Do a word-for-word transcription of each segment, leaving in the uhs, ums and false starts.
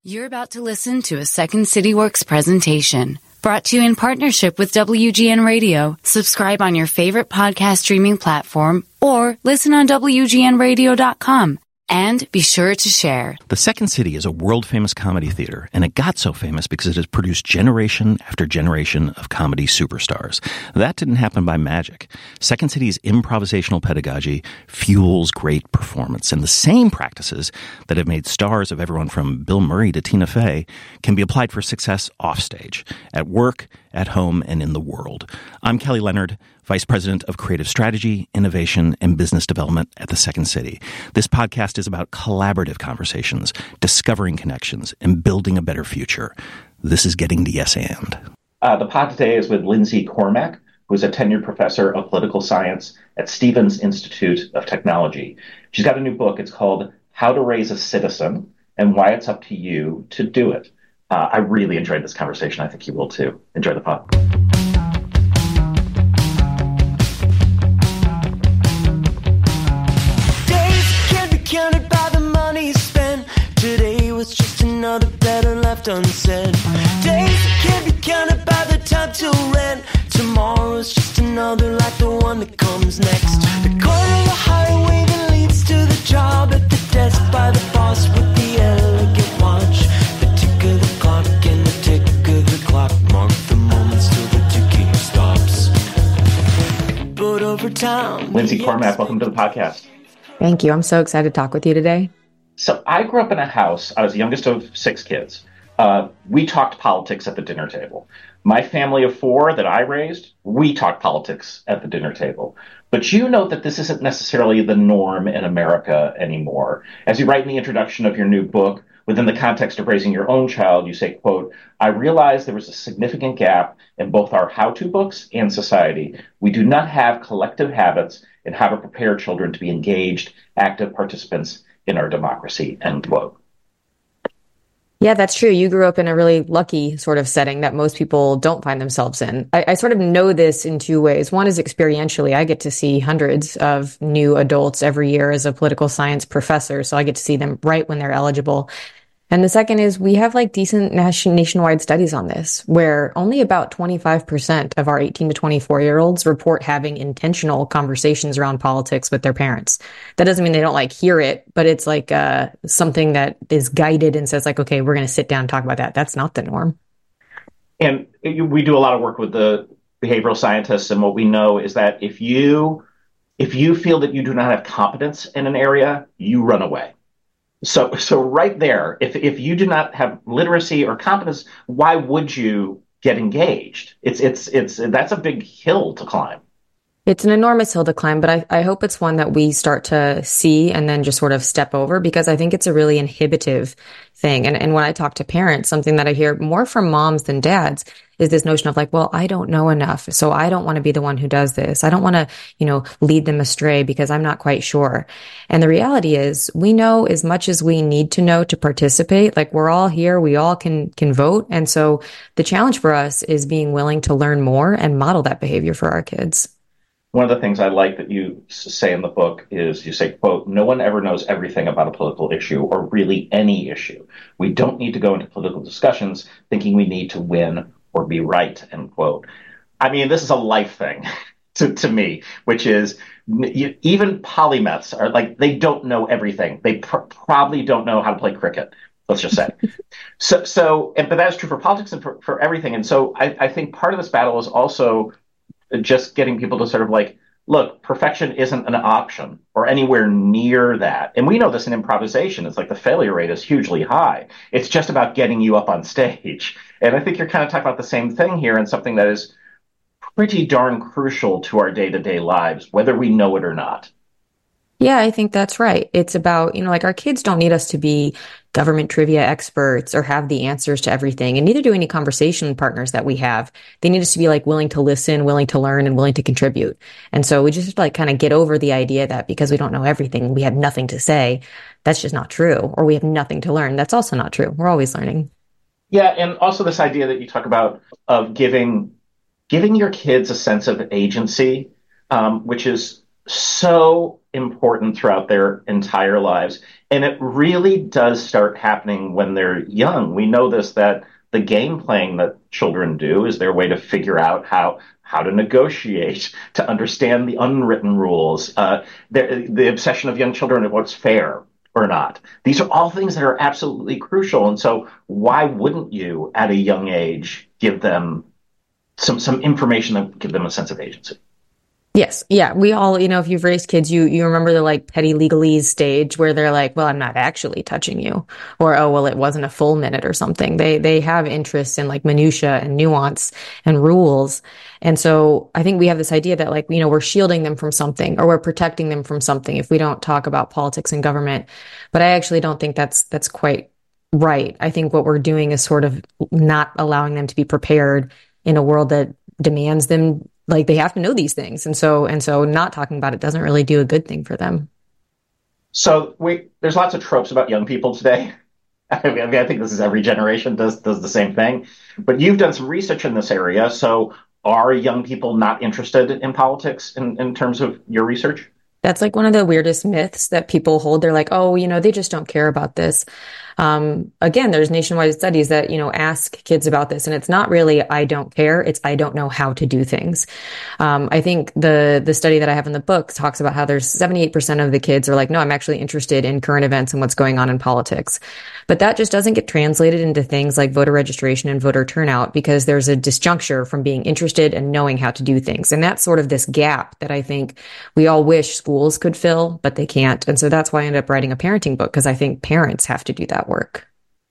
You're about to listen to a Second City Works presentation brought to you in partnership with W G N Radio. Subscribe on your favorite podcast streaming platform or listen on W G N radio dot com. And be sure to share. The Second City is a world-famous comedy theater, and it got so famous because it has produced generation after generation of comedy superstars. That didn't happen by magic. Second City's improvisational pedagogy fuels great performance, and the same practices that have made stars of everyone from Bill Murray to Tina Fey can be applied for success offstage, at work, at home, and in the world. I'm Kelly Leonard, Vice President of Creative Strategy, Innovation, and Business Development at the Second City. This podcast is about collaborative conversations, discovering connections, and building a better future. This is Getting the Yes And. Uh, the pod today is with Lindsay Cormack, who is a tenured professor of political science at Stevens Institute of Technology. She's got a new book. It's called How to Raise a Citizen and Why It's Up to You to Do It. Uh, I really enjoyed this conversation. I think you will too. Enjoy the pod. Counted by the money spent. Today was just another letter left unsaid. Days can't be counted by the time to rent. Tomorrow's just another like the one that comes next. The corner of the highway that leads to the job, at the desk by the boss with the elegant watch. The tick of the clock and the tick of the clock mark the moments till the ticking stops. But over time, Lindsay Cormack, welcome to the podcast. Thank you. I'm so excited to talk with you today. So I grew up in a house. I was the youngest of six kids. Uh, we talked politics at the dinner table. My family of four that I raised, we talked politics at the dinner table. But you note that this isn't necessarily the norm in America anymore. As you write in the introduction of your new book, within the context of raising your own child, you say, quote, I realized there was a significant gap in both our how-to books and society. We do not have collective habits in how to prepare children to be engaged, active participants in our democracy, end quote. Yeah, that's true. You grew up in a really lucky sort of setting that most people don't find themselves in. I, I sort of know this in two ways. One is experientially. I get to see hundreds of new adults every year as a political science professor, so I get to see them right when they're eligible. And the second is we have like decent nation, nationwide studies on this, where only about twenty-five percent of our eighteen to twenty-four year olds report having intentional conversations around politics with their parents. That doesn't mean they don't like hear it, but it's like uh, something that is guided and says like, okay, we're going to sit down and talk about that. That's not the norm. And we do a lot of work with the behavioral scientists. And what we know is that if you, if you feel that you do not have competence in an area, you run away. So, so right there, if if you do not have literacy or competence, why would you get engaged? It's it's it's that's a big hill to climb. It's an enormous hill to climb, but I, I hope it's one that we start to see and then just sort of step over, because I think it's a really inhibitive thing. And and when I talk to parents, something that I hear more from moms than dads is this notion of like, well, I don't know enough, so I don't want to be the one who does this. I don't want to, you know, lead them astray because I'm not quite sure. And the reality is we know as much as we need to know to participate. Like we're all here, we all can can vote. And so the challenge for us is being willing to learn more and model that behavior for our kids. One of the things I like that you say in the book is you say, quote, no one ever knows everything about a political issue or really any issue. We don't need to go into political discussions thinking we need to win or be right, end quote. I mean, this is a life thing to, to me, which is you, even polymaths are like, they don't know everything. They pr- probably don't know how to play cricket, let's just say. so, so, and, but that's true for politics and for, for everything. And so I, I think part of this battle is also just getting people to sort of like, look, perfection isn't an option or anywhere near that. And we know this in improvisation. It's like the failure rate is hugely high. It's just about getting you up on stage. And I think you're kind of talking about the same thing here, and something that is pretty darn crucial to our day-to-day lives, whether we know it or not. Yeah, I think that's right. It's about, you know, like our kids don't need us to be government trivia experts or have the answers to everything. And neither do any conversation partners that we have. They need us to be like willing to listen, willing to learn, and willing to contribute. And so we just have to like kind of get over the idea that because we don't know everything, we have nothing to say. That's just not true. Or we have nothing to learn. That's also not true. We're always learning. Yeah. And also this idea that you talk about of giving, giving your kids a sense of agency, um, which is, so important throughout their entire lives. And it really does start happening when they're young. We know this, that the game playing that children do is their way to figure out how how to negotiate, to understand the unwritten rules, uh, the, the obsession of young children of what's fair or not. These are all things that are absolutely crucial. And so why wouldn't you, at a young age, give them some some information that would give them a sense of agency? Yes. Yeah. We all, you know, if you've raised kids, you, you remember the like petty legalese stage where they're like, well, I'm not actually touching you, or, oh, well, it wasn't a full minute or something. They, they have interests in like minutia and nuance and rules. And so I think we have this idea that like, you know, we're shielding them from something or we're protecting them from something if we don't talk about politics and government. But I actually don't think that's, that's quite right. I think what we're doing is sort of not allowing them to be prepared in a world that demands them, like they have to know these things. And so, and so not talking about it doesn't really do a good thing for them. So we, there's lots of tropes about young people today. I mean, I think this is every generation does, does the same thing, but you've done some research in this area. So are young people not interested in politics in, in terms of your research? That's like one of the weirdest myths that people hold. They're like, oh, you know, they just don't care about this. Um, again, there's nationwide studies that, you know, ask kids about this. And it's not really, I don't care. It's, I don't know how to do things. Um, I think the, the study that I have in the book talks about how there's seventy-eight percent of the kids are like, no, I'm actually interested in current events and what's going on in politics. But that just doesn't get translated into things like voter registration and voter turnout because there's a disjuncture from being interested and knowing how to do things. And that's sort of this gap that I think we all wish schools could fill, but they can't. And so that's why I ended up writing a parenting book, because I think parents have to do that work.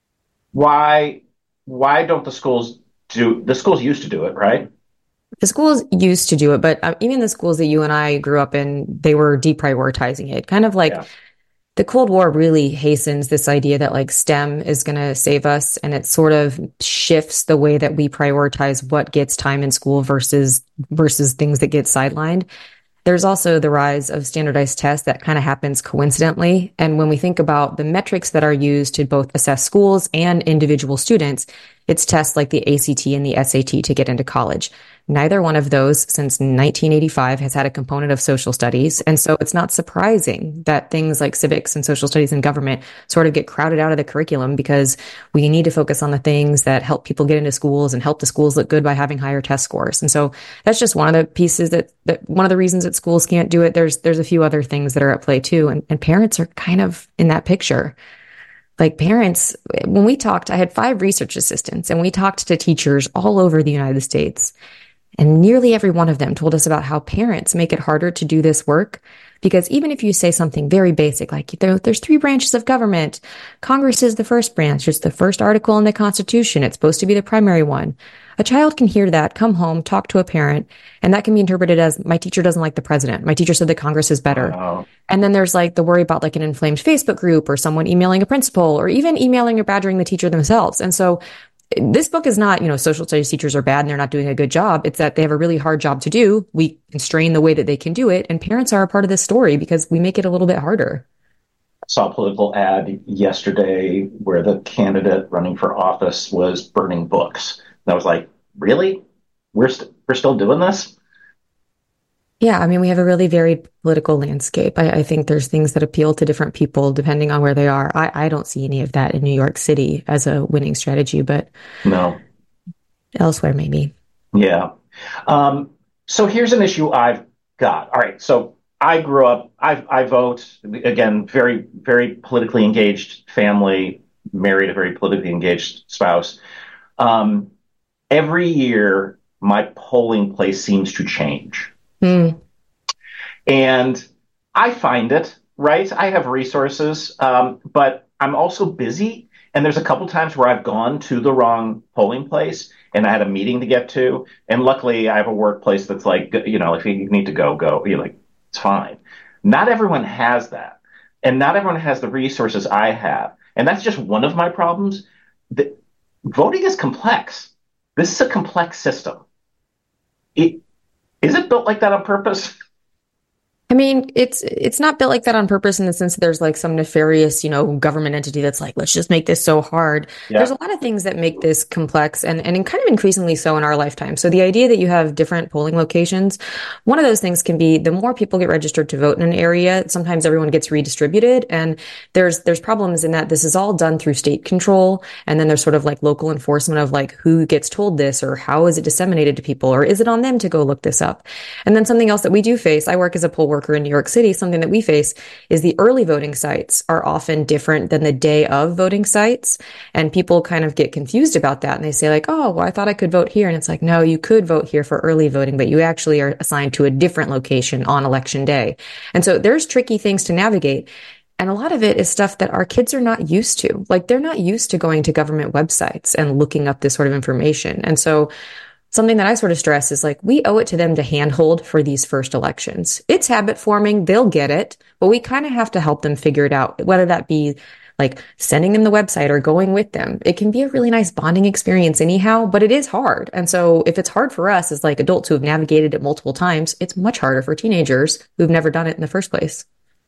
Why, why don't the schools do, the schools used to do it, right? The schools used to do it, but uh, even the schools that you and I grew up in, they were deprioritizing it. Kind of like yeah. The Cold War really hastens this idea that like STEM is going to save us. And it sort of shifts the way that we prioritize what gets time in school versus, versus things that get sidelined. There's also the rise of standardized tests that kind of happens coincidentally. And when we think about the metrics that are used to both assess schools and individual students, it's tests like the A C T and the S A T to get into college. Neither one of those since nineteen eighty-five has had a component of social studies. And so it's not surprising that things like civics and social studies and government sort of get crowded out of the curriculum because we need to focus on the things that help people get into schools and help the schools look good by having higher test scores. And so that's just one of the pieces that, that one of the reasons that schools can't do it. There's, there's a few other things that are at play too. And, and parents are kind of in that picture. Like parents, when we talked, I had five research assistants and we talked to teachers all over the United States. And nearly every one of them told us about how parents make it harder to do this work. Because even if you say something very basic, like there, there's three branches of government, Congress is the first branch, it's the first article in the Constitution, it's supposed to be the primary one. A child can hear that, come home, talk to a parent, and that can be interpreted as, my teacher doesn't like the president. My teacher said that Congress is better. Wow. And then there's like the worry about like an inflamed Facebook group or someone emailing a principal or even emailing or badgering the teacher themselves. And so this book is not, you know, social studies teachers are bad and they're not doing a good job. It's that they have a really hard job to do. We constrain the way that they can do it. And parents are a part of this story because we make it a little bit harder. I saw a political ad yesterday where the candidate running for office was burning books. And I was like, really? We're, st- we're still doing this? Yeah, I mean, we have a really varied political landscape. I, I think there's things that appeal to different people depending on where they are. I, I don't see any of that in New York City as a winning strategy, but no, elsewhere maybe. Yeah. Um, so here's an issue I've got. All right. So I grew up, I, I vote, again, very, very politically engaged family, married a very politically engaged spouse. Um, every year, my polling place seems to change. Mm. And I find it, right? I have resources, um, but I'm also busy. And there's a couple times where I've gone to the wrong polling place and I had a meeting to get to. And luckily I have a workplace that's like, you know, if you need to go, go, you're like, it's fine. Not everyone has that. And not everyone has the resources I have. And that's just one of my problems. The, voting is complex. This is a complex system. It, Is it built like that on purpose? I mean, it's it's not built like that on purpose in the sense that there's like some nefarious, you know, government entity that's like, let's just make this so hard. Yeah. There's a lot of things that make this complex and, and kind of increasingly so in our lifetime. So the idea that you have different polling locations, one of those things can be the more people get registered to vote in an area, sometimes everyone gets redistributed. And there's there's problems in that this is all done through state control. And then there's sort of like local enforcement of like who gets told this or how is it disseminated to people or is it on them to go look this up? And then something else that we do face, I work as a poll worker in New York City, something that we face is the early voting sites are often different than the day of voting sites. And people kind of get confused about that. And they say like, oh, well, I thought I could vote here. And it's like, no, you could vote here for early voting, but you actually are assigned to a different location on election day. And so there's tricky things to navigate. And a lot of it is stuff that our kids are not used to. Like they're not used to going to government websites and looking up this sort of information. And so something that I sort of stress is like, we owe it to them to handhold for these first elections. It's habit forming. They'll get it, but we kind of have to help them figure it out, whether that be like sending them the website or going with them. It can be a really nice bonding experience anyhow, but it is hard. And so if it's hard for us as like adults who have navigated it multiple times, it's much harder for teenagers who've never done it in the first place.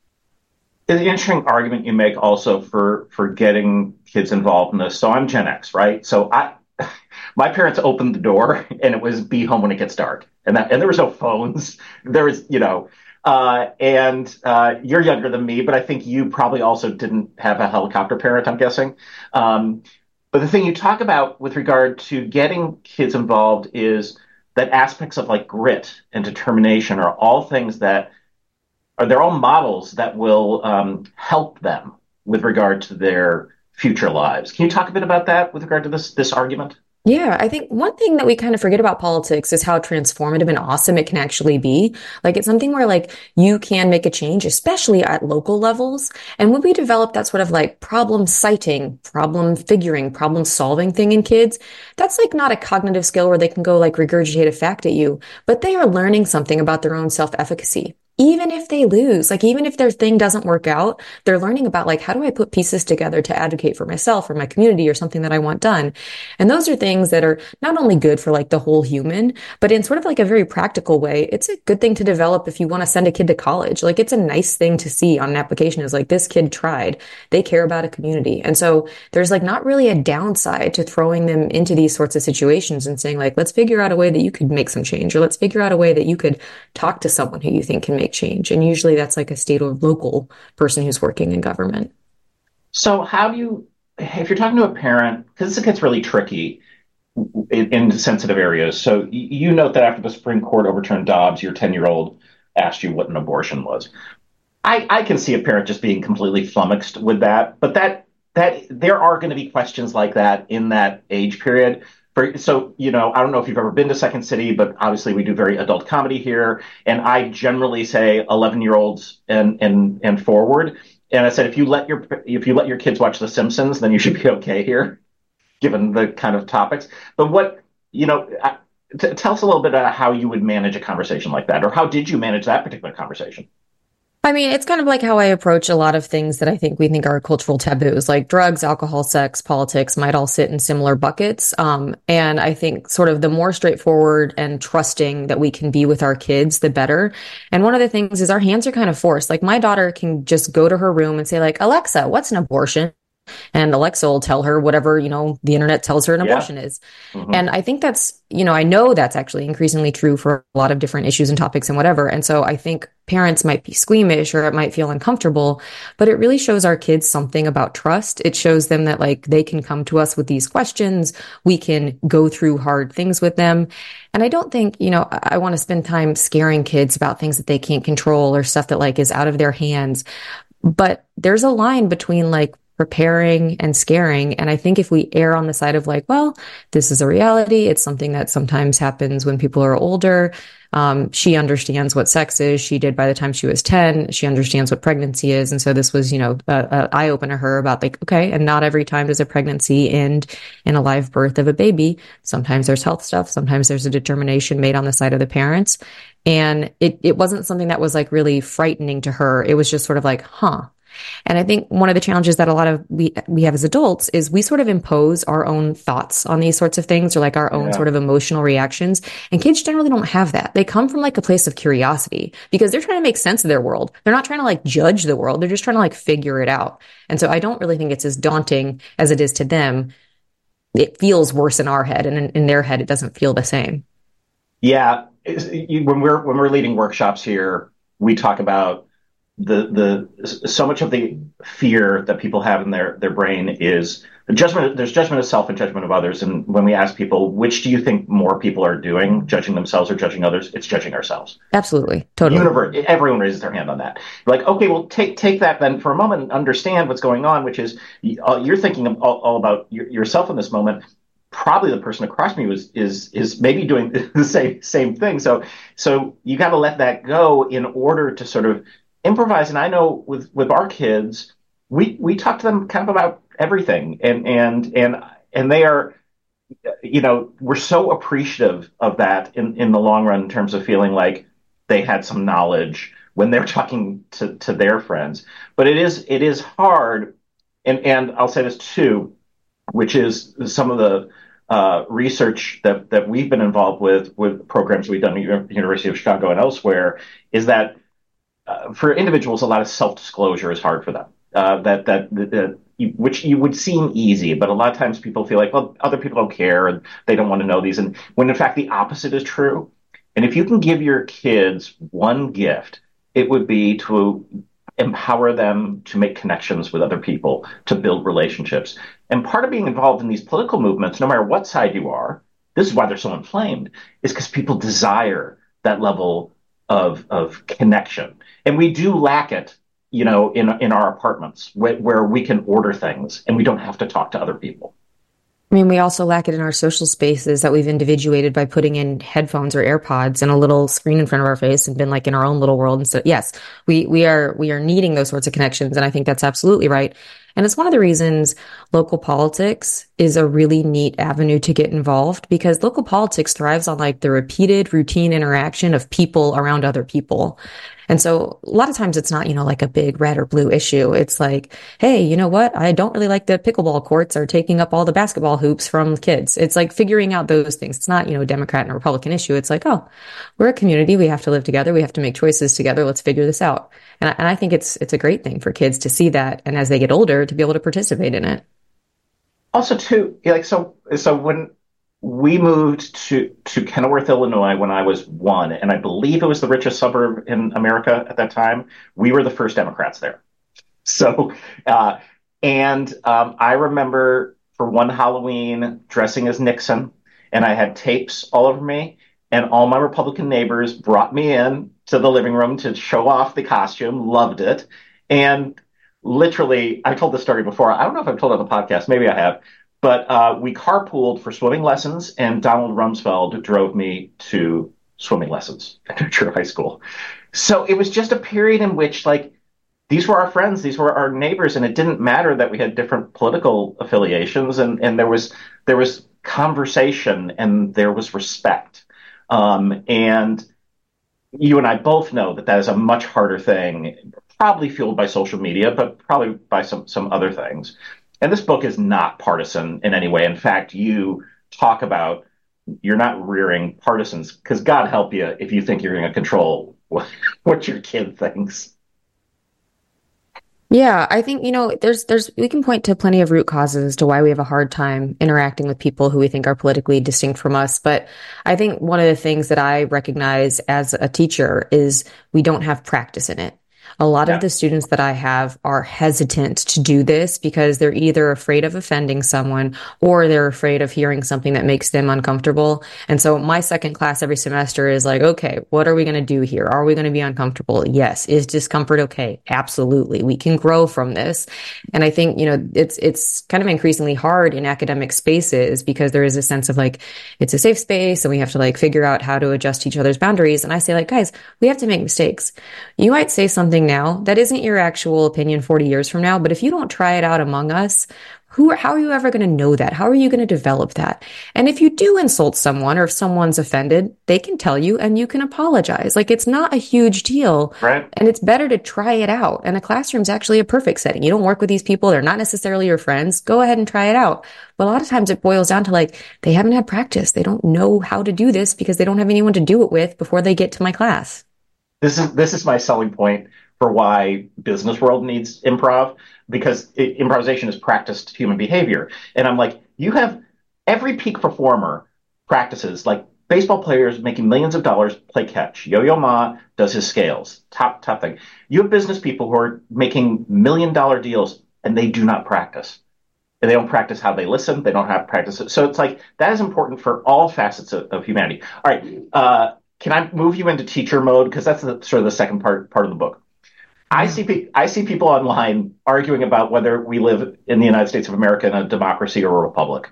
It's an interesting argument you make also for, for getting kids involved in this. So I'm Gen X, right? So I, my parents opened the door and it was be home when it gets dark. And that, and there was no phones. There was, you know, uh, and, uh, you're younger than me, but I think you probably also didn't have a helicopter parent, I'm guessing. Um, but the thing you talk about with regard to getting kids involved is that aspects of like grit and determination are all things that are, they're all models that will, um, help them with regard to their future lives. Can you talk a bit about that with regard to this, this argument? Yeah, I think one thing that we kind of forget about politics is how transformative and awesome it can actually be. Like it's something where like you can make a change, especially at local levels. And when we develop that sort of like problem citing, problem figuring, problem solving thing in kids, that's like not a cognitive skill where they can go like regurgitate a fact at you, but they are learning something about their own self-efficacy. Even if they lose, like even if their thing doesn't work out, they're learning about like, how do I put pieces together to advocate for myself or my community or something that I want done? And those are things that are not only good for like the whole human, but in sort of like a very practical way, it's a good thing to develop if you want to send a kid to college. Like it's a nice thing to see on an application is like, this kid tried, they care about a community. And so there's like not really a downside to throwing them into these sorts of situations and saying like, let's figure out a way that you could make some change, or let's figure out a way that you could talk to someone who you think can make change. And usually that's like a state or local person who's working in government. So how do you, if you're talking to a parent, because this gets really tricky in, in sensitive areas. So you note that after the Supreme Court overturned Dobbs, your ten-year-old asked you what an abortion was. I, I can see a parent just being completely flummoxed with that, but that that there are going to be questions like that in that age period. For, so, you know, I don't know if you've ever been to Second City, but obviously we do very adult comedy here. And I generally say eleven year olds and, and, and forward. And I said, if you let your, if you let your kids watch The Simpsons, then you should be okay here, given the kind of topics. But what, you know, t- tell us a little bit about how you would manage a conversation like that, or how did you manage that particular conversation? I mean, it's kind of like how I approach a lot of things that I think we think are cultural taboos, like drugs, alcohol, sex, politics might all sit in similar buckets. Um, and I think sort of the more straightforward and trusting that we can be with our kids, the better. And one of the things is our hands are kind of forced. Like my daughter can just go to her room and say like, Alexa, what's an abortion? And Alexa will tell her whatever, you know, the internet tells her an abortion yeah. is. Mm-hmm. And I think that's, you know, I know that's actually increasingly true for a lot of different issues and topics and whatever. And so I think parents might be squeamish or it might feel uncomfortable, but it really shows our kids something about trust. It shows them that like they can come to us with these questions. We can go through hard things with them. And I don't think, you know, I want to spend time scaring kids about things that they can't control or stuff that like is out of their hands. But there's a line between like preparing and scaring. And I think if we err on the side of like, well, this is a reality. It's something that sometimes happens when people are older. Um, she understands what sex is. She did by the time she was ten. She understands what pregnancy is. And so this was, you know, a, a eye opener to her about like, okay, and not every time does a pregnancy end in a live birth of a baby. Sometimes there's health stuff. Sometimes there's a determination made on the side of the parents. And it, it wasn't something that was like really frightening to her. It was just sort of like, huh. And I think one of the challenges that a lot of we we have as adults is we sort of impose our own thoughts on these sorts of things, or like our own Yeah. sort of emotional reactions. And kids generally don't have that. They come from like a place of curiosity because they're trying to make sense of their world. They're not trying to like judge the world. They're just trying to like figure it out. And so I don't really think it's as daunting as it is to them. It feels worse in our head, and in, in their head, it doesn't feel the same. Yeah, it's- you- when we're when we're leading workshops here, we talk about the the so much of the fear that people have in their their brain is judgment. There's judgment of self and judgment of others. And when we ask people, which do you think more people are doing, judging themselves or judging others? It's judging ourselves. Absolutely. Totally. Universe, everyone raises their hand on that. Like, okay, well, take take that then for a moment and understand what's going on, which is uh, you're thinking all, all about y- yourself in this moment. Probably the person across me was is is maybe doing the same same thing. So so you got to let that go in order to sort of improvise. And I know with with our kids, we we talk to them kind of about everything, and and and and they are, you know, we're so appreciative of that in in the long run in terms of feeling like they had some knowledge when they're talking to to their friends. But it is it is hard, and and I'll say this too, which is some of the uh, research that, that we've been involved with, with programs we've done at the University of Chicago and elsewhere, is that uh, for individuals, a lot of self-disclosure is hard for them. Uh, that that, that you, which you would seem easy, but a lot of times people feel like, well, other people don't care and they don't want to know these. And when in fact the opposite is true. And if you can give your kids one gift, it would be to empower them to make connections with other people, to build relationships. And part of being involved in these political movements, no matter what side you are, this is why they're so inflamed, is because people desire that level of, of connection. And we do lack it, you know, in, in our apartments where, where we can order things and we don't have to talk to other people. I mean, we also lack it in our social spaces that we've individuated by putting in headphones or AirPods and a little screen in front of our face and been like in our own little world. And so, yes, we, we are, we are needing those sorts of connections. And I think that's absolutely right. And it's one of the reasons local politics is a really neat avenue to get involved, because local politics thrives on like the repeated routine interaction of people around other people. And so a lot of times it's not, you know, like a big red or blue issue. It's like, hey, you know what? I don't really like the pickleball courts are taking up all the basketball hoops from kids. It's like figuring out those things. It's not, you know, a Democrat and a Republican issue. It's like, oh, we're a community. We have to live together. We have to make choices together. Let's figure this out. And I, and I think it's, it's a great thing for kids to see that. And as they get older, to be able to participate in it. Also, too, like, so, so when we moved to, to Kenilworth, Illinois, when I was one, and I believe it was the richest suburb in America at that time, we were the first Democrats there. So, uh, and um, I remember for one Halloween dressing as Nixon, and I had tapes all over me, and all my Republican neighbors brought me in to the living room to show off the costume, loved it. And literally, I told this story before. I don't know if I've told it on the podcast. Maybe I have. But uh, we carpooled for swimming lessons, and Donald Rumsfeld drove me to swimming lessons at New Trier High School. So it was just a period in which, like, these were our friends, these were our neighbors, and it didn't matter that we had different political affiliations, and, and there was there was conversation and there was respect. Um, and you and I both know that that is a much harder thing, probably fueled by social media, but probably by some some other things. And this book is not partisan in any way. In fact, you talk about you're not rearing partisans, because God help you if you think you're going to control what, what your kid thinks. Yeah, I think, you know, there's, there's, we can point to plenty of root causes as to why we have a hard time interacting with people who we think are politically distinct from us. But I think one of the things that I recognize as a teacher is we don't have practice in it. A lot yeah. of the students that I have are hesitant to do this because they're either afraid of offending someone or they're afraid of hearing something that makes them uncomfortable. And so my second class every semester is like, okay, what are we going to do here? Are we going to be uncomfortable? Yes. Is discomfort okay? Absolutely. We can grow from this. And I think, you know, it's, it's kind of increasingly hard in academic spaces because there is a sense of like, it's a safe space and we have to like figure out how to adjust each other's boundaries. And I say like, guys, we have to make mistakes. You might say something now that isn't your actual opinion forty years from now, but if you don't try it out among us, Who, how are you ever going to know that? How are you going to develop that? And if you do insult someone or if someone's offended, they can tell you and you can apologize. Like, it's not a huge deal. Right. And it's better to try it out. And a classroom's actually a perfect setting. You don't work with these people. They're not necessarily your friends. Go ahead and try it out. But a lot of times it boils down to like, they haven't had practice. They don't know how to do this because they don't have anyone to do it with before they get to my class. This is, this is my selling point for why business world needs improv, because it, improvisation is practiced human behavior. And I'm like, you have every peak performer practices, like baseball players making millions of dollars play catch. Yo-Yo Ma does his scales, top, top thing. You have business people who are making million dollar deals and they do not practice. And they don't practice how they listen. They don't have practice. So it's like, that is important for all facets of, of humanity. All right. Uh, can I move you into teacher mode? Because that's the, sort of the second part, part of the book. I see I see people online arguing about whether we live in the United States of America in a democracy or a republic.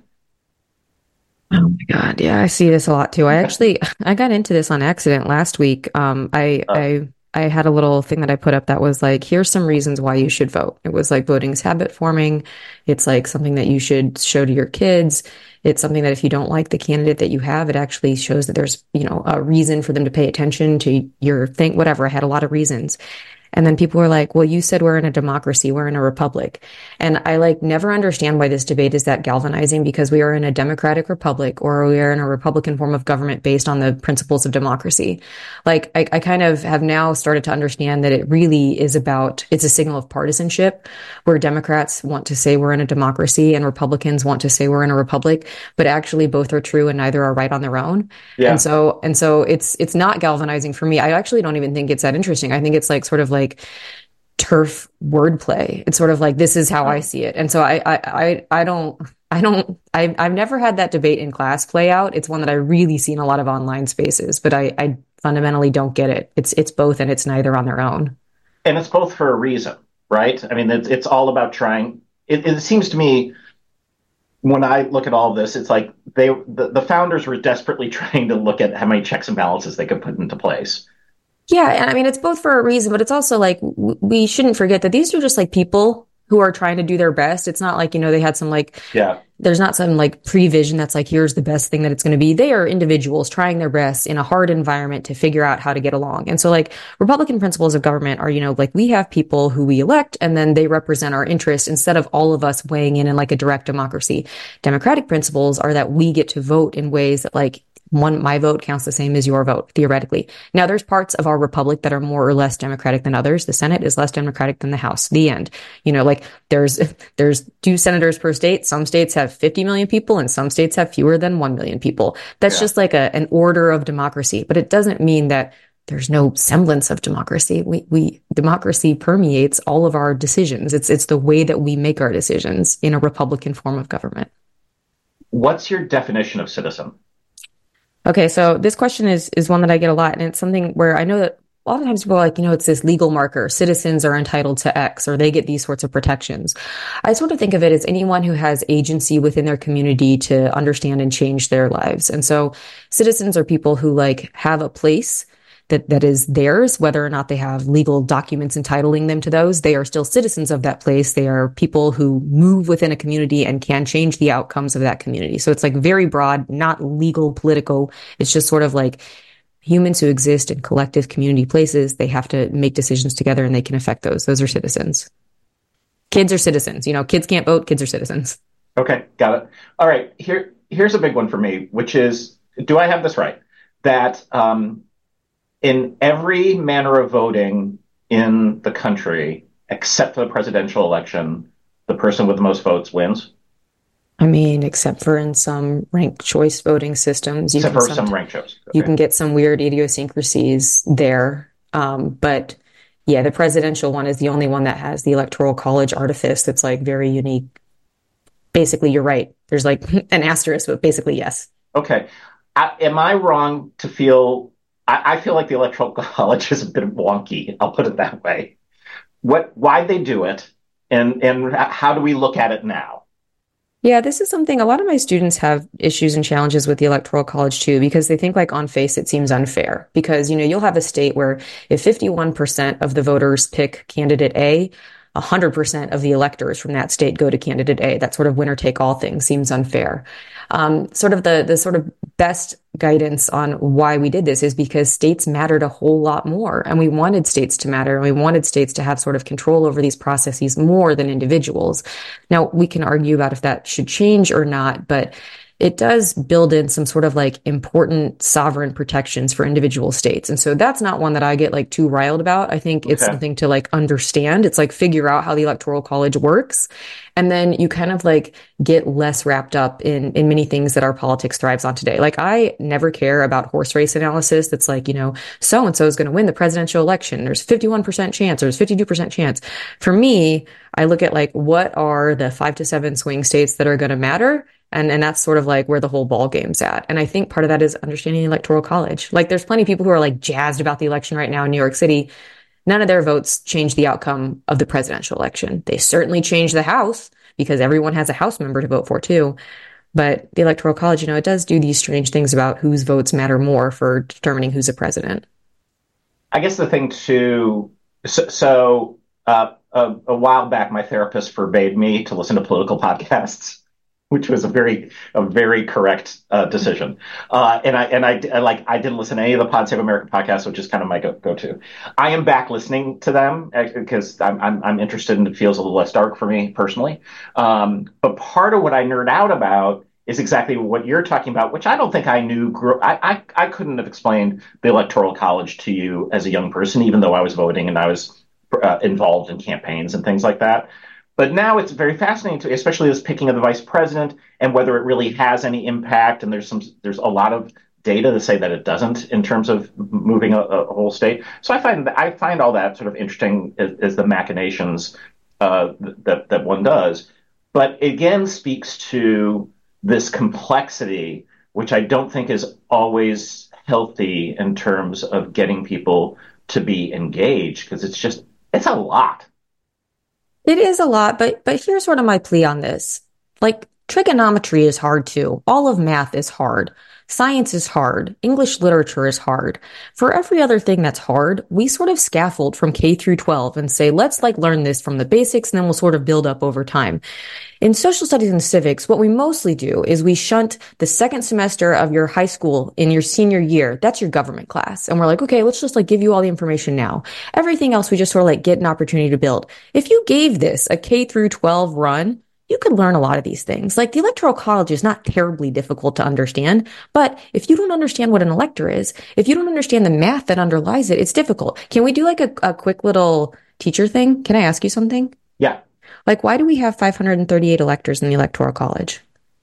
Oh my God. Yeah, I see this a lot too. I actually, I got into this on accident last week. Um, I, oh. I, I had a little thing that I put up that was like, here's some reasons why you should vote. It was like voting is habit forming. It's like something that you should show to your kids. It's something that if you don't like the candidate that you have, it actually shows that there's, you know, a reason for them to pay attention to your thing, whatever. I had a lot of reasons. And then people were like, well, you said we're in a democracy, we're in a republic. And I like never understand why this debate is that galvanizing, because we are in a democratic republic or we are in a Republican form of government based on the principles of democracy. Like I, I kind of have now started to understand that it really is about, it's a signal of partisanship where Democrats want to say we're in a democracy and Republicans want to say we're in a republic, but actually both are true and neither are right on their own. Yeah. And so, and so it's, it's not galvanizing for me. I actually don't even think it's that interesting. I think it's like sort of like, like turf wordplay. It's sort of like, this is how I see it. And so I, I, I, I don't, I don't, I, I've never had that debate in class play out. It's one that I really see in a lot of online spaces, but I, I fundamentally don't get it. It's, it's both and it's neither on their own. And it's both for a reason, right? I mean, it's, it's all about trying. It, it seems to me, when I look at all of this, it's like they, the, the founders were desperately trying to look at how many checks and balances they could put into place. Yeah, and I mean, it's both for a reason, but it's also like, w- we shouldn't forget that these are just like people who are trying to do their best. It's not like, you know, they had some like, yeah, there's not some like prevision that's like, here's the best thing that it's going to be. They are individuals trying their best in a hard environment to figure out how to get along. And so like Republican principles of government are, you know, like we have people who we elect and then they represent our interests instead of all of us weighing in in like a direct democracy. Democratic principles are that we get to vote in ways that like, one, my vote counts the same as your vote, theoretically. Now, there's parts of our republic that are more or less democratic than others. The Senate is less democratic than the House. The end. You know, like there's, there's two senators per state. Some states have fifty million people and some states have fewer than one million people. That's yeah. just like a, an order of democracy, but it doesn't mean that there's no semblance of democracy. We, we, democracy permeates all of our decisions. It's, it's the way that we make our decisions in a Republican form of government. What's your definition of citizen? Okay, so this question is is one that I get a lot, and it's something where I know that a lot of times people are like, you know, it's this legal marker. Citizens are entitled to X, or they get these sorts of protections. I sort of think of it as anyone who has agency within their community to understand and change their lives. And so citizens are people who like have a place that, that is theirs, whether or not they have legal documents entitling them to those. They are still citizens of that place. They are people who move within a community and can change the outcomes of that community. So it's like very broad, not legal, political. It's just sort of like humans who exist in collective community places. They have to make decisions together and they can affect those. Those are citizens. Kids are citizens. You know, kids can't vote. Kids are citizens. Okay, got it. All right. Here, here's a big one for me, which is, do I have this right? That, um, in every manner of voting in the country, except for the presidential election, the person with the most votes wins? I mean, except for in some ranked choice voting systems. You except can for some, some ranked choice. Okay. You can get some weird idiosyncrasies there. Um, but yeah, the presidential one is the only one that has the electoral college artifice that's like very unique. Basically, you're right. There's like an asterisk, but basically, yes. Okay. I, am I wrong to feel... I feel like the Electoral College is a bit wonky. I'll put it that way. What, why'd they do it? And, and how do we look at it now? Yeah, this is something a lot of my students have issues and challenges with the Electoral College too, because they think like on face it seems unfair because, you know, you'll have a state where if fifty-one percent of the voters pick candidate A, one hundred percent of the electors from that state go to candidate A. That sort of winner take all thing seems unfair. Um, sort of the, the sort of best guidance on why we did this is because states mattered a whole lot more. And we wanted states to matter. And we wanted states to have sort of control over these processes more than individuals. Now, we can argue about if that should change or not, but it does build in some sort of like important sovereign protections for individual states. And so that's not one that I get like too riled about. I think it's Okay. something to like understand. It's like figure out how the Electoral College works. And then you kind of like get less wrapped up in, in many things that our politics thrives on today. Like I never care about horse race analysis that's like, you know, so-and-so is going to win the presidential election. There's fifty-one percent chance or there's fifty-two percent chance. For me, I look at like, what are the five to seven swing states that are going to matter? And and that's sort of like where the whole ball game's at. And I think part of that is understanding the Electoral College. Like there's plenty of people who are like jazzed about the election right now in New York City. None of their votes change the outcome of the presidential election. They certainly change the House because everyone has a House member to vote for too. But the Electoral College, you know, it does do these strange things about whose votes matter more for determining who's a president. I guess the thing too, so, so uh, a, a while back, my therapist forbade me to listen to political podcasts, which was a very, a very correct uh, decision. Uh, and I, and I, I, like, I didn't listen to any of the Pod Save America podcasts, which is kind of my go, go-to. I am back listening to them because I'm, I'm, I'm interested and it feels a little less dark for me personally. Um, but part of what I nerd out about is exactly what you're talking about, which I don't think I knew. Grew, I, I, I couldn't have explained the Electoral College to you as a young person, even though I was voting and I was uh, involved in campaigns and things like that. But now it's very fascinating to, especially this picking of the vice president and whether it really has any impact. And there's some, there's a lot of data to say that it doesn't in terms of moving a, a whole state. So I find I find all that sort of interesting as, as the machinations uh, that that one does. But again, speaks to this complexity, which I don't think is always healthy in terms of getting people to be engaged, because it's just it's a lot. It is a lot, but but here's sort of my plea on this. Like, trigonometry is hard too. All of math is hard. Science is hard. English literature is hard. For every other thing that's hard, we sort of scaffold from K through twelve and say, let's like learn this from the basics and then we'll sort of build up over time. In social studies and civics, what we mostly do is we shunt the second semester of your high school in your senior year. That's your government class. And we're like, okay, let's just like give you all the information now. Everything else we just sort of like get an opportunity to build. If you gave this a K through twelve run, you could learn a lot of these things. Like the Electoral College is not terribly difficult to understand, but if you don't understand what an elector is, if you don't understand the math that underlies it, it's difficult. Can we do like a, a quick little teacher thing? Can I ask you something? Yeah. Like, why do we have five hundred thirty-eight electors in the Electoral College?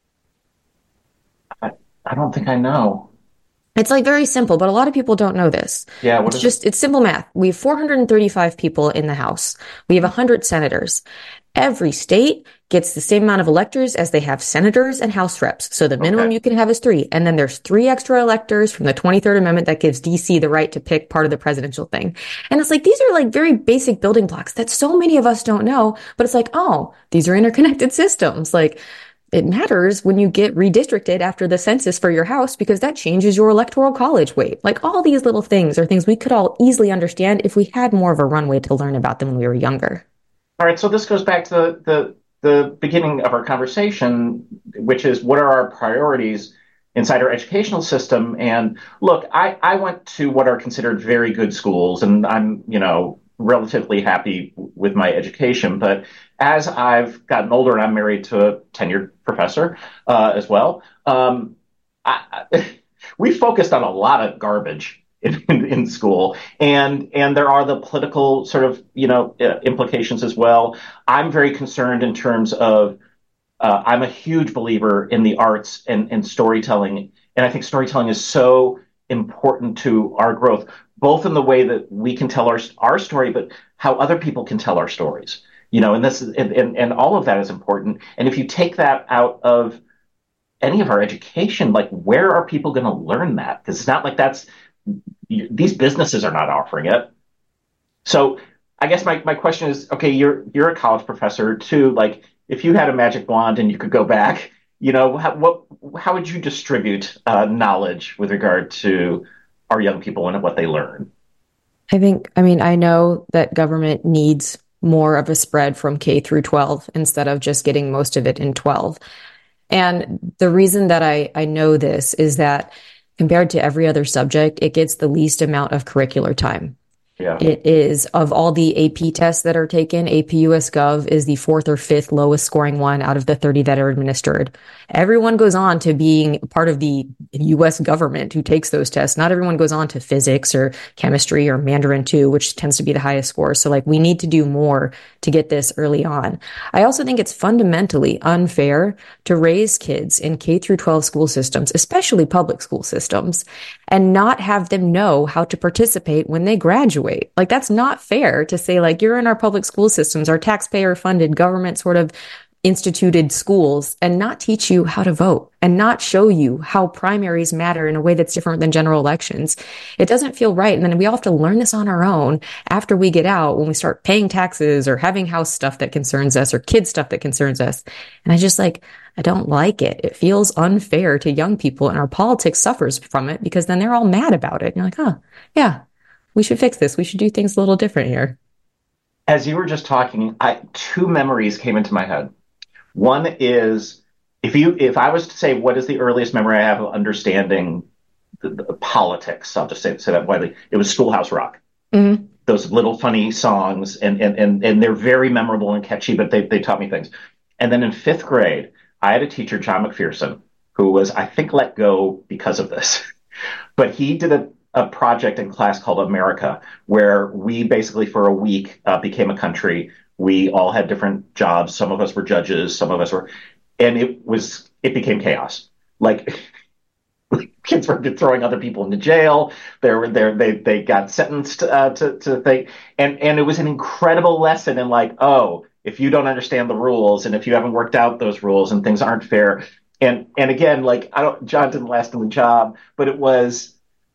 I, I don't think I know. It's like very simple, but a lot of people don't know this. Yeah, what it's is just, it's simple math. We have four hundred thirty-five people in the House. We have one hundred senators. Every state gets the same amount of electors as they have senators and House reps. So the minimum Okay. you can have is three. And then there's three extra electors from the twenty-third Amendment that gives D C the right to pick part of the presidential thing. And it's like, these are like very basic building blocks that so many of us don't know, but it's like, oh, these are interconnected systems. Like, it matters when you get redistricted after the census for your house because that changes your electoral college weight. Like, all these little things are things we could all easily understand if we had more of a runway to learn about them when we were younger. All right, so this goes back to the, the the beginning of our conversation, which is what are our priorities inside our educational system? And look, I, I went to what are considered very good schools, and I'm, you know, relatively happy with my education. But as I've gotten older, and I'm married to a tenured professor uh, as well, um, I, I, we focused on a lot of garbage In, in, in school, and and there are the political sort of you know uh, implications as well. I'm very concerned in terms of uh, I'm a huge believer in the arts and, and storytelling, and I think storytelling is so important to our growth, both in the way that we can tell our our story, but how other people can tell our stories. You know, and this is and, and, and all of that is important. And if you take that out of any of our education, like where are people going to learn that? Because it's not like that's these businesses are not offering it. So I guess my, my question is, okay, you're you're a college professor too. Like, if you had a magic wand and you could go back, you know, how, what how would you distribute uh, knowledge with regard to our young people and what they learn? I think, I mean, I know that government needs more of a spread from K through twelve instead of just getting most of it in twelve. And the reason that I, I know this is that compared to every other subject, it gets the least amount of curricular time. Yeah. It is, of all the A P tests that are taken, A P U S Gov is the fourth or fifth lowest scoring one out of the thirty that are administered. Everyone goes on to being part of the U S government who takes those tests. Not everyone goes on to physics or chemistry or Mandarin two, which tends to be the highest score. So like we need to do more to get this early on. I also think it's fundamentally unfair to raise kids in K through twelve school systems, especially public school systems, and not have them know how to participate when they graduate. Like, that's not fair to say, like, you're in our public school systems, our taxpayer funded government sort of instituted schools, and not teach you how to vote and not show you how primaries matter in a way that's different than general elections. It doesn't feel right. And then we all have to learn this on our own after we get out, when we start paying taxes or having house stuff that concerns us or kid stuff that concerns us. And I just like, I don't like it. It feels unfair to young people, and our politics suffers from it because then they're all mad about it. And you're like, huh, yeah. We should fix this. We should do things a little different here. As you were just talking, I, two memories came into my head. One is, if you, if I was to say, what is the earliest memory I have of understanding the, the politics, I'll just say, say that widely, it was Schoolhouse Rock. Mm-hmm. Those little funny songs, and, and, and, and they're very memorable and catchy, but they, they taught me things. And then in fifth grade, I had a teacher, John McPherson, who was, I think, let go because of this. But he did a a project in class called America, where we basically for a week uh, became a country. We all had different jobs. Some of us were judges, some of us were, and it was, it became chaos. Like, kids were throwing other people into jail. They were there. They, they got sentenced uh, to, to think. And, and it was an incredible lesson in like, oh, if you don't understand the rules and if you haven't worked out those rules and things aren't fair. And, and again, like, I don't, John didn't last in the job, but it was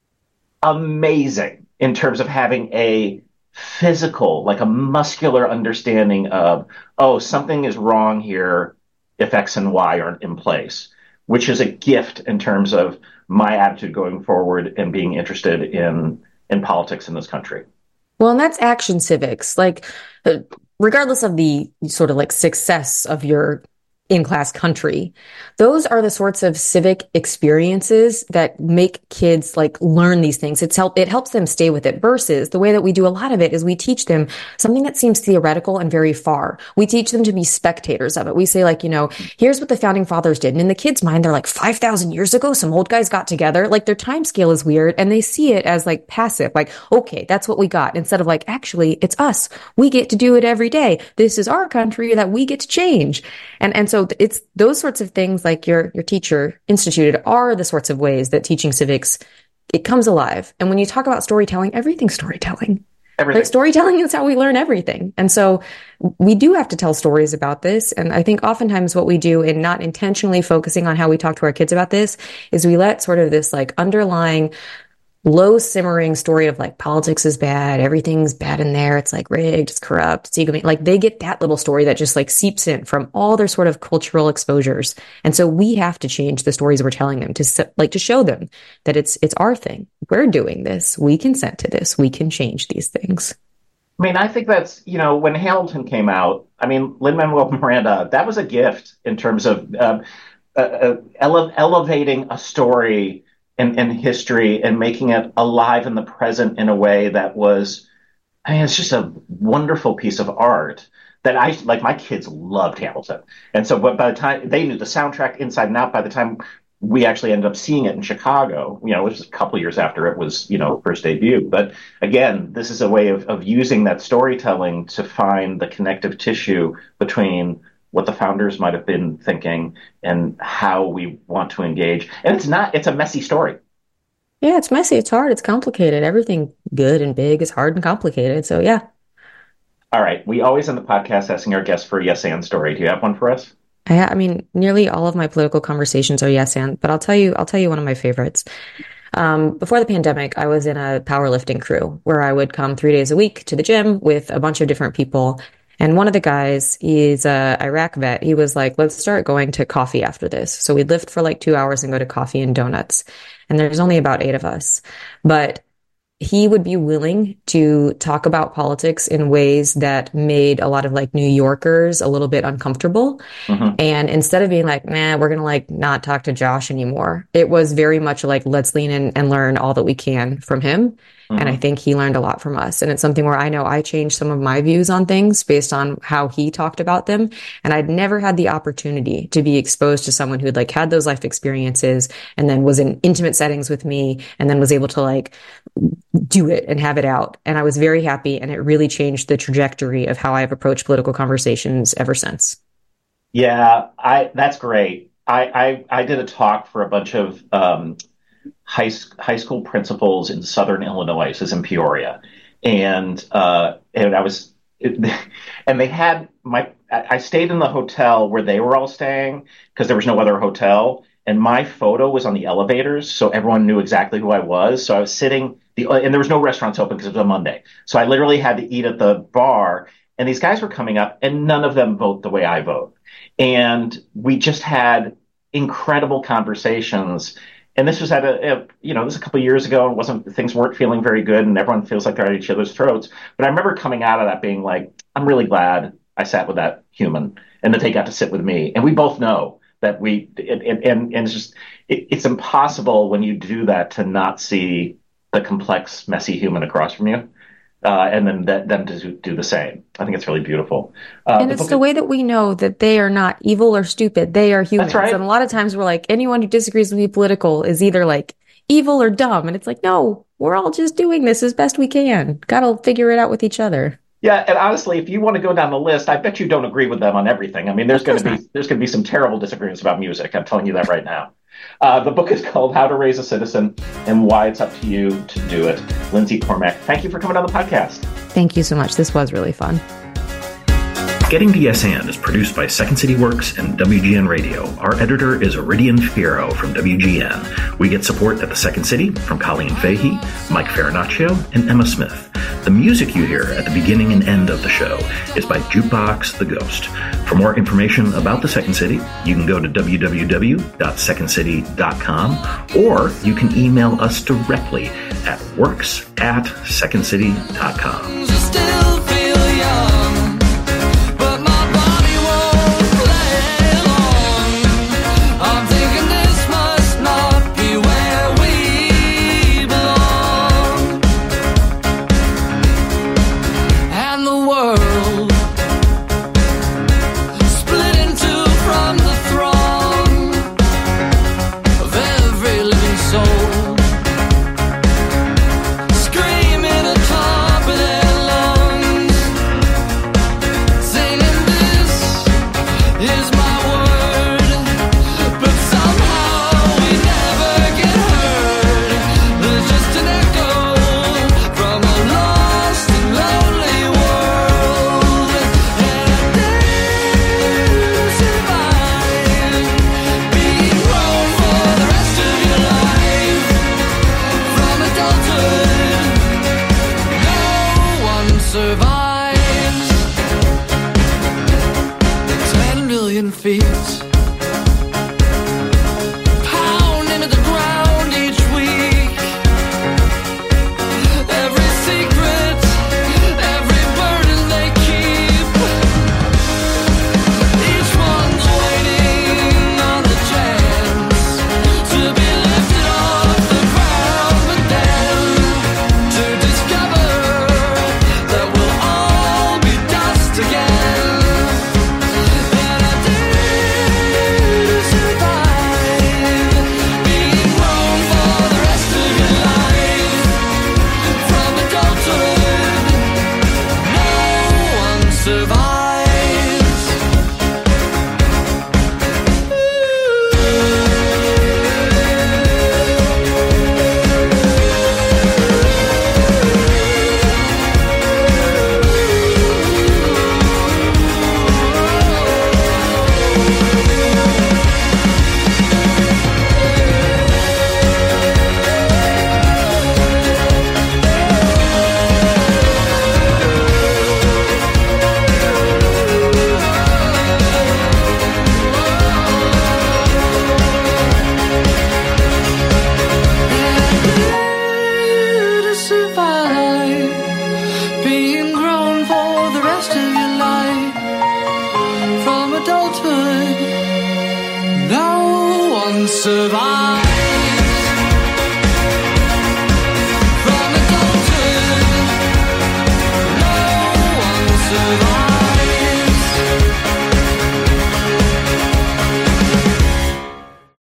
amazing in terms of having a physical, like a muscular understanding of, oh, something is wrong here if X and Y aren't in place, which is a gift in terms of my attitude going forward and being interested in, in politics in this country. Well, and that's action civics. Like, regardless of the sort of like success of your in-class country, those are the sorts of civic experiences that make kids like learn these things. It's help, it helps them stay with it, versus the way that we do a lot of it is we teach them something that seems theoretical and very far. We teach them to be spectators of it. We say like, you know, here's what the founding fathers did. And in the kids' mind, they're like five thousand years ago, some old guys got together. Like their time scale is weird and they see it as like passive, like, okay, that's what we got. Instead of like, actually, it's us. We get to do it every day. This is our country that we get to change. And, and so it's those sorts of things like your, your teacher instituted are the sorts of ways that teaching civics, it comes alive. And when you talk about storytelling, everything's storytelling. Everything. Right? Storytelling is how we learn everything. And so we do have to tell stories about this. And I think oftentimes what we do in not intentionally focusing on how we talk to our kids about this is we let sort of this like underlying low simmering story of like politics is bad, everything's bad in there, it's like rigged, it's corrupt, it's ego, like they get that little story that just like seeps in from all their sort of cultural exposures. And so we have to change the stories we're telling them to like to show them that it's it's our thing. We're doing this. We consent to this. We can change these things. I mean, I think that's, you know, when Hamilton came out, I mean, Lin-Manuel Miranda, that was a gift in terms of uh, uh, uh, ele- elevating a story in, in history and making it alive in the present in a way that was, I mean, it's just a wonderful piece of art that I, like, my kids loved Hamilton. And so but by the time they knew the soundtrack inside and out, by the time we actually ended up seeing it in Chicago, you know, it was a couple years after it was, you know, first debut. But again, this is a way of, of using that storytelling to find the connective tissue between what the founders might have been thinking and how we want to engage. And it's not, it's a messy story. Yeah, it's messy. It's hard. It's complicated. Everything good and big is hard and complicated. So yeah. All right. We always end the podcast asking our guests for a yes and story. Do you have one for us? I, I mean, nearly all of my political conversations are yes and, but I'll tell you, I'll tell you one of my favorites. Um, before the pandemic, I was in a powerlifting crew where I would come three days a week to the gym with a bunch of different people. And one of the guys, he's a Iraq vet. He was like, let's start going to coffee after this. So we'd lift for like two hours and go to coffee and donuts. And there's only about eight of us. But he would be willing to talk about politics in ways that made a lot of like New Yorkers a little bit uncomfortable. Mm-hmm. And instead of being like, nah, we're going to like not talk to Josh anymore, it was very much like, let's lean in and learn all that we can from him. Mm-hmm. And I think he learned a lot from us. And it's something where I know I changed some of my views on things based on how he talked about them. And I'd never had the opportunity to be exposed to someone who'd like had those life experiences and then was in intimate settings with me and then was able to like do it and have it out. And I was very happy. And it really changed the trajectory of how I've approached political conversations ever since. Yeah, I that's great. I, I, I did a talk for a bunch of um, high, high school principals in Southern Illinois. This is in Peoria. And uh, and I was, and they had my, I stayed in the hotel where they were all staying because there was no other hotel. And my photo was on the elevators, so everyone knew exactly who I was. So I was sitting, the, and there was no restaurants open because it was a Monday. So I literally had to eat at the bar. And these guys were coming up, and none of them vote the way I vote. And we just had incredible conversations. And this was at a, a you know, this was a couple of years ago. It wasn't, things weren't feeling very good, and everyone feels like they're at each other's throats. But I remember coming out of that being like, I'm really glad I sat with that human, and that they got to sit with me. And we both know that we, and, and, and it's just, it, it's impossible when you do that to not see the complex, messy human across from you. Uh, and then that, them to do the same. I think it's really beautiful. Uh, and the it's the way that we know that they are not evil or stupid. They are humans. That's right. And a lot of times we're like, anyone who disagrees with me political is either like evil or dumb. And it's like, no, we're all just doing this as best we can. Gotta figure it out with each other. Yeah, and honestly, if you want to go down the list, I bet you don't agree with them on everything. I mean, there's going to be not. there's going to be some terrible disagreements about music. I'm telling you that right now. Uh, the book is called How to Raise a Citizen and Why It's Up to You to Do It. Lindsay Cormack, thank you for coming on the podcast. Thank you so much. This was really fun. Getting to Yes And is produced by Second City Works and W G N Radio. Our editor is Iridian Fierro from W G N. We get support at the Second City from Colleen Fahey, Mike Farinaccio, and Emma Smith. The music you hear at the beginning and end of the show is by Jukebox the Ghost. For more information about the Second City, you can go to w w w dot second city dot com, or you can email us directly at works at second city dot com. Screaming atop of their lungs. rest of your life. From adulthood, no one survives. From adulthood, no one survives.